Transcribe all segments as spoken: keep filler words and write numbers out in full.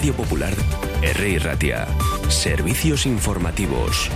Radio Popular, R I Ratia. Servicios informativos.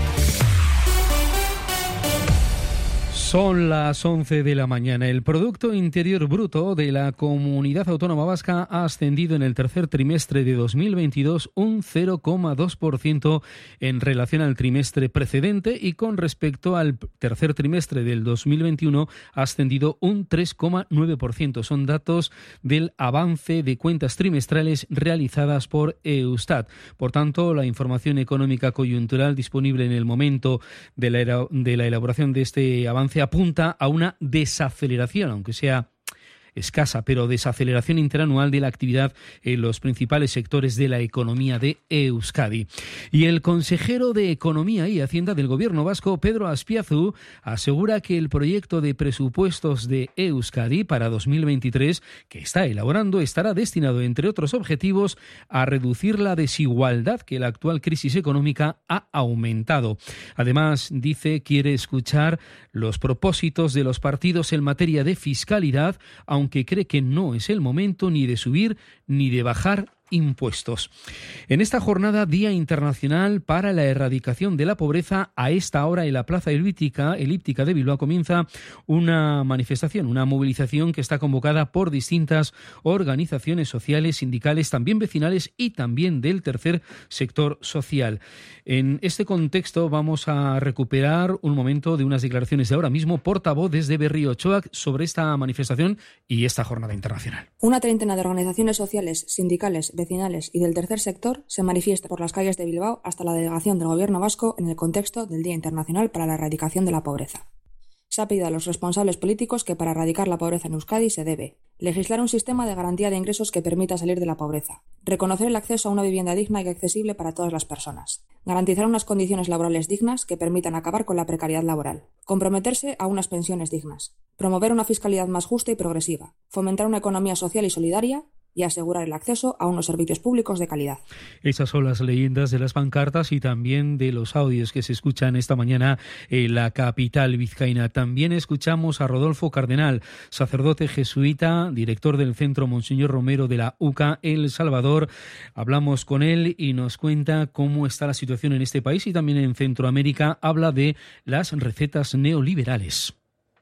Son las once de la mañana. El Producto Interior Bruto de la Comunidad Autónoma Vasca ha ascendido en el tercer trimestre de dos mil veintidós un cero coma dos por ciento en relación al trimestre precedente y con respecto al tercer trimestre del dos mil veintiuno ha ascendido un tres coma nueve por ciento. Son datos del avance de cuentas trimestrales realizadas por Eustat. Por tanto, la información económica coyuntural disponible en el momento de la, de la elaboración de este avance apunta a una desaceleración, aunque sea escasa, pero desaceleración interanual de la actividad en los principales sectores de la economía de Euskadi. Y el consejero de Economía y Hacienda del Gobierno vasco, Pedro Azpiazu, asegura que el proyecto de presupuestos de Euskadi para dos mil veintitrés, que está elaborando, estará destinado, entre otros objetivos, a reducir la desigualdad que la actual crisis económica ha aumentado. Además, dice, quiere escuchar los propósitos de los partidos en materia de fiscalidad, aunque cree que no es el momento ni de subir ni de bajar impuestos. En esta jornada, Día Internacional para la Erradicación de la Pobreza, a esta hora en la Plaza Elíptica, Elíptica de Bilbao comienza una manifestación, una movilización que está convocada por distintas organizaciones sociales, sindicales, también vecinales y también del tercer sector social. En este contexto vamos a recuperar un momento de unas declaraciones de ahora mismo, portavoz desde Berriochoac, sobre esta manifestación y esta jornada internacional. Una treintena de organizaciones sociales, sindicales, vecinales y del tercer sector se manifiesta por las calles de Bilbao hasta la delegación del Gobierno vasco en el contexto del Día Internacional para la Erradicación de la Pobreza. Se ha pedido a los responsables políticos que para erradicar la pobreza en Euskadi se debe legislar un sistema de garantía de ingresos que permita salir de la pobreza, reconocer el acceso a una vivienda digna y accesible para todas las personas, garantizar unas condiciones laborales dignas que permitan acabar con la precariedad laboral, comprometerse a unas pensiones dignas, promover una fiscalidad más justa y progresiva, fomentar una economía social y solidaria y asegurar el acceso a unos servicios públicos de calidad. Esas son las leyendas de las pancartas y también de los audios que se escuchan esta mañana en la capital vizcaína. También escuchamos a Rodolfo Cardenal, sacerdote jesuita, director del Centro Monseñor Romero de la U C A El Salvador. Hablamos con él y nos cuenta cómo está la situación en este país y también en Centroamérica. Habla de las recetas neoliberales.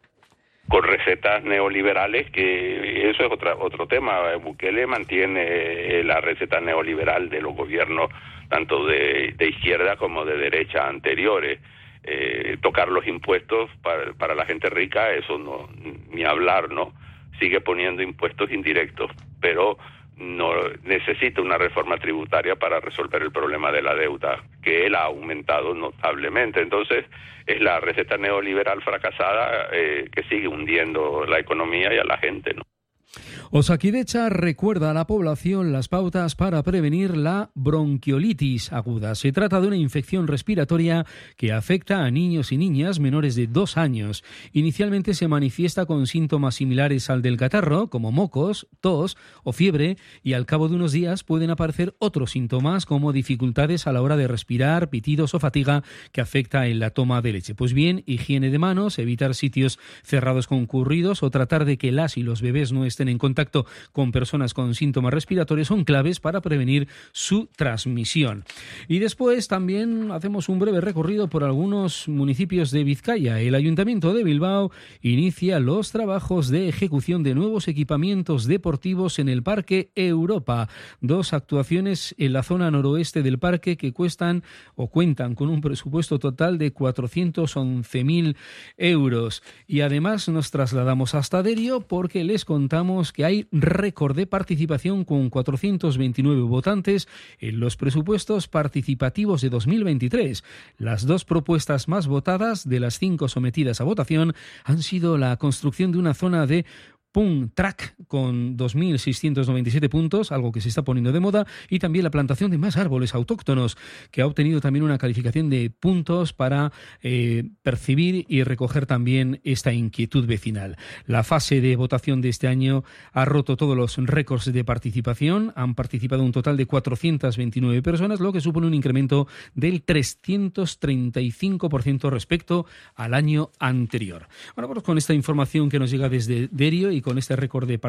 Con recetas neoliberales, que eso es otra, otro tema. Bukele mantiene la receta neoliberal de los gobiernos tanto de, de izquierda como de derecha anteriores. Eh, tocar los impuestos para, para la gente rica, eso no, ni hablar, ¿no? Sigue poniendo impuestos indirectos, pero no necesita una reforma tributaria para resolver el problema de la deuda, que él ha aumentado notablemente. Entonces, es la receta neoliberal fracasada eh, que sigue hundiendo la economía y a la gente, ¿no? Osakidetza recuerda a la población las pautas para prevenir la bronquiolitis aguda. Se trata de una infección respiratoria que afecta a niños y niñas menores de dos años. Inicialmente se manifiesta con síntomas similares al del catarro, como mocos, tos o fiebre, y al cabo de unos días pueden aparecer otros síntomas como dificultades a la hora de respirar, pitidos o fatiga que afecta en la toma de leche. Pues bien, higiene de manos, evitar sitios cerrados concurridos o tratar de que las y los bebés no estén en contacto con personas con síntomas respiratorios son claves para prevenir su transmisión. Y después también hacemos un breve recorrido por algunos municipios de Vizcaya. El Ayuntamiento de Bilbao inicia los trabajos de ejecución de nuevos equipamientos deportivos en el Parque Europa. Dos actuaciones en la zona noroeste del parque que cuestan o cuentan con un presupuesto total de cuatrocientos once mil euros. Y además nos trasladamos hasta Derio porque les contamos que hay récord de participación con cuatrocientos veintinueve votantes en los presupuestos participativos de dos mil veintitrés. Las dos propuestas más votadas de las cinco sometidas a votación han sido la construcción de una zona de Punk Track con dos mil seiscientos noventa y siete puntos, algo que se está poniendo de moda, y también la plantación de más árboles autóctonos, que ha obtenido también una calificación de puntos para eh, percibir y recoger también esta inquietud vecinal. La fase de votación de este año ha roto todos los récords de participación. Han participado un total de cuatrocientas veintinueve personas, lo que supone un incremento del trescientos treinta y cinco por ciento respecto al año anterior. Bueno, pues con esta información que nos llega desde Derio y con este récord de participación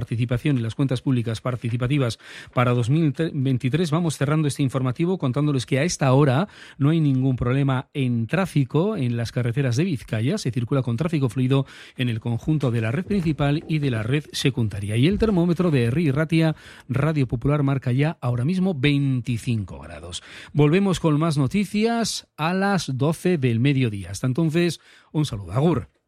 participación en las cuentas públicas participativas para dos mil veintitrés. Vamos cerrando este informativo contándoles que a esta hora no hay ningún problema en tráfico en las carreteras de Vizcaya. Se circula con tráfico fluido en el conjunto de la red principal y de la red secundaria. Y el termómetro de Herri Ratia, Radio Popular, marca ya ahora mismo veinticinco grados. Volvemos con más noticias a las doce del mediodía. Hasta entonces, un saludo. Agur.